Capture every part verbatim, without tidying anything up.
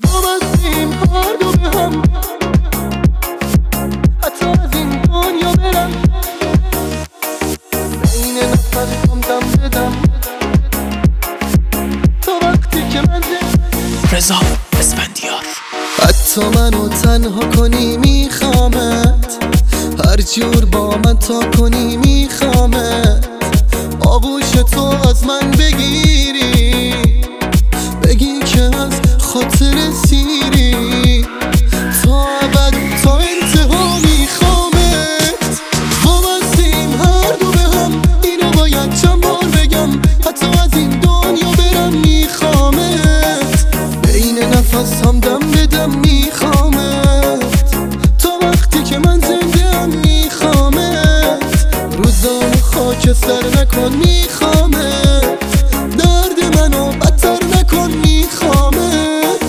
وابستیم هر دو به هم، حتی از این دنیا برم. بین نفس هم دم بدم تا وقتی که من رضا اسفندیار. حتی منو تنها کنی میخوامت، هر جور با من تا کنی میخوامت. آغوش تو از من بگیری، بگی که از خاطر سیری، تا ابد تا انتها میخوامت. وابستیم هر دو به هم، اینو باید چند بار بگم، حتی از این دنیا برم میخوامت. بین نفس هم دم بدم میخوامت، تا وقتی که من زنده هم میخوامت. روزام خاکستر نکن میخوامت، درد منو بدتر نکن میخوامت.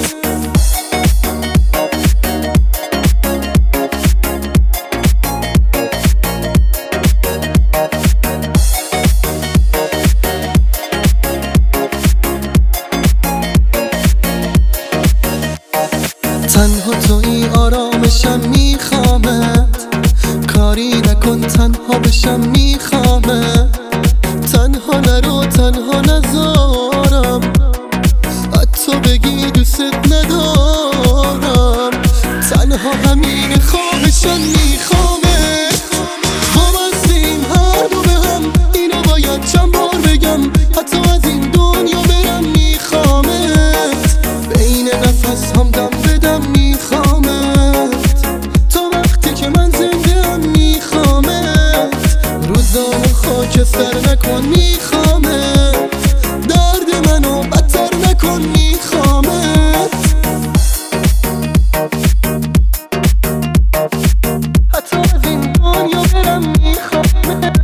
تنها توی آرامشم میخوامت، کاری نکن تنها بشم میخوامت. تنها نرو تنها نذارم، حتی بگی دوست ندارم. تنها همین خواهشم میخوامت. وابستیم هر دو به هم، اینو باید چند بار بگم، حتی از این دنیا برم میخوامت. بین نفس هم دم بدم میخوامت، تا وقتی که من زنده هم میخوامت. روزامو خاکستر نکن میخوامت، درد منو بدتر نکن میخوامت. حتی از این دنیا برم میخوامت.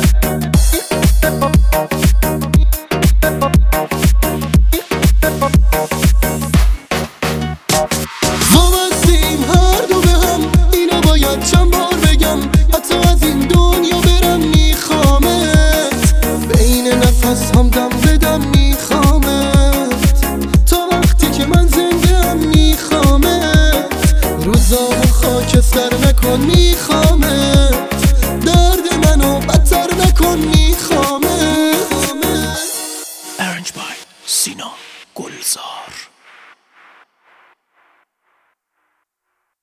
وابستیم هر دو به هم، اینو باید چند بار بگم، حتی از این دنیا برم میخوامت. بین نفس هم دم بدم میخوامت، تا وقتی که من زنده هم میخوامت. روزامو خاکستر نکن میخوامت، درد منو بدتر نکن میخوامت. Arranged by Sina.